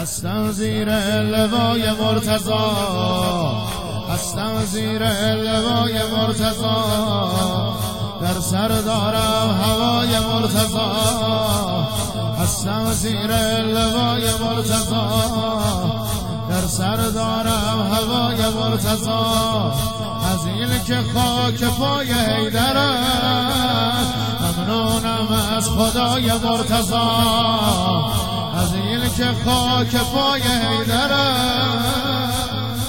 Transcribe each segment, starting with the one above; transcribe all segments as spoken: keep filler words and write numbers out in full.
هستم زیر لوای مرتضی، هستم زیر لوای مرتضی، در سر دارم هوای مرتضی، هستم زیر لوای مرتضی، در سر دارم هوای مرتضی، از این که خاک پای حیدر است ممنونم از خدای مرتضی، از این که خاک پای حیدر است.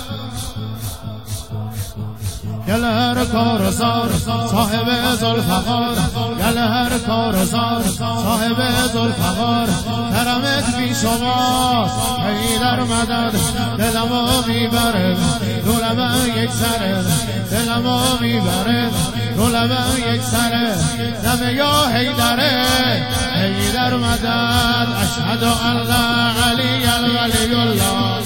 گل هر کارزار صاحب ذوالفقار، گل هر کارزار صاحب ذوالفقار، کرمت بی شما حیدر مدد، دلمو میبره رو لبم یک سره، دلمو میبره رو لبم یک سره، دم یا حیدره حیدر مدد، اشهد ان لا علی الولی الله.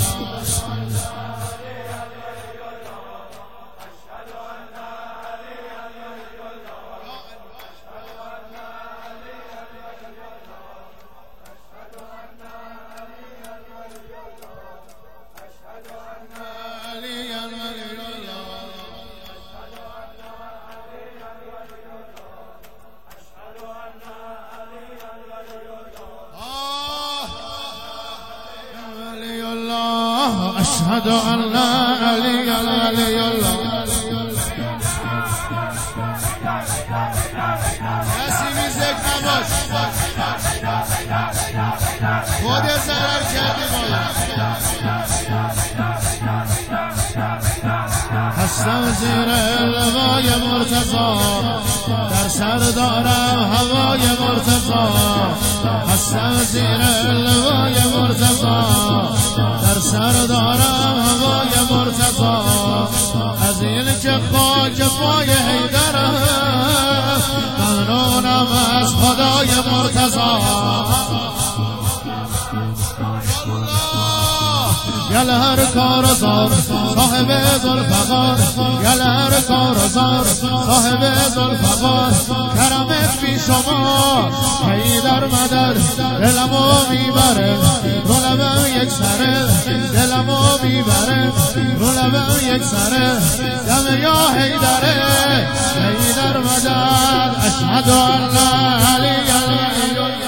أشهد أن لا علي علي الله. کسی میزک نباش، خود ضرر کردی بالا. هستم زیر لوای مرتضی، در سر دارم هوای مرتضی، هستم زیر لوای مرتضی، در سر دارم هوای مرتضی، از این که خاک پای حیدر است ممنونم از خدای مرتضی. گل هر کارزار صاحب ذوالفقار، گل هر کارزار صاحب ذوالفقار، کرمت بی شما حیدر مدد، دلمو میبره رو لبم یک سره، دلمو میبره رو لبم یک سره، دم یا حیدره حیدر مدد، اشهد ان لا علی الولی الله.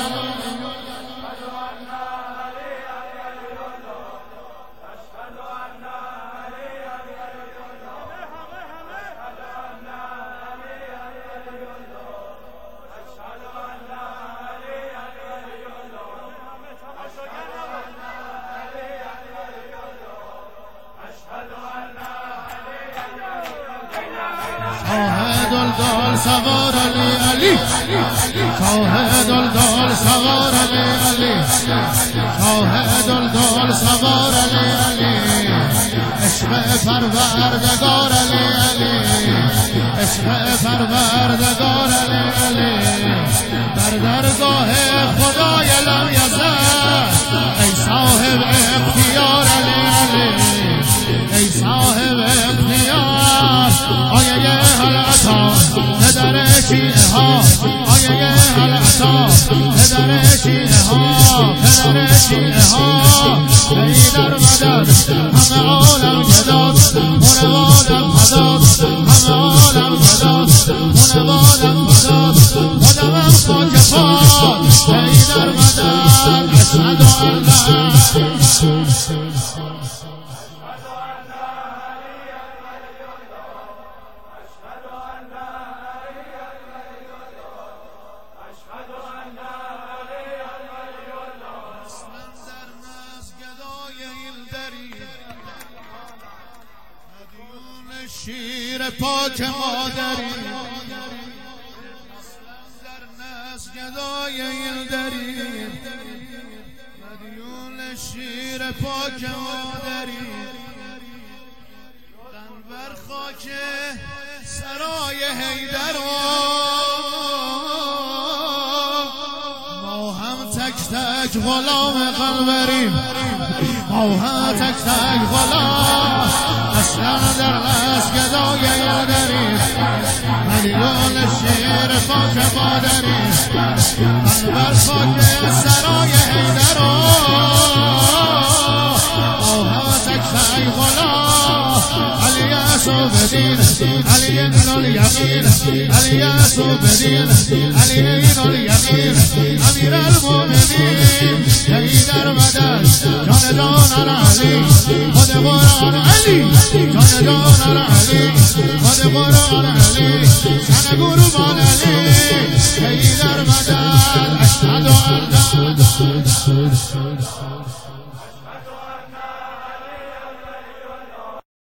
شاه دلدل سوار علی علی، شاه دلدل سوار علی علی، شاه دلدل سوار علی علی، عشق پروردگار علی علی، عشق پروردگار علی علی، در درگاه خدای لم یزل، ای صاحب اختیار علی علی، ای صاحب اختیار، آیه حلعتا پدر شیعه ها، آیه حلعتا پدر شیعه ها، پدر شیعه ها، حیدر مدد همه عالم فداد، منوالم فداد، همه عالم فداد، منوالم فداد، خودمم خاک پاد، حیدر مدد، اشهد ان لا. شیر پاک مادری، در نسگدای این دری، مدیون شیر پاک مادری، تن بر خاک سرای حیدر، ما هم تک تک غلام قلبریم، ما هم تک تک غلام، اصلا در نسگدای این دری، مدیون شیر پاک مادری، تن بر خاک سرای حیدر. علی این الیقین علی صوبدین علی این الیقین امیر المؤمنین حیدر مدد جان جانان علی خود قرآن علی جان جانان علی خود قرآن علی سن قربان علی حیدر مدد اشهد ان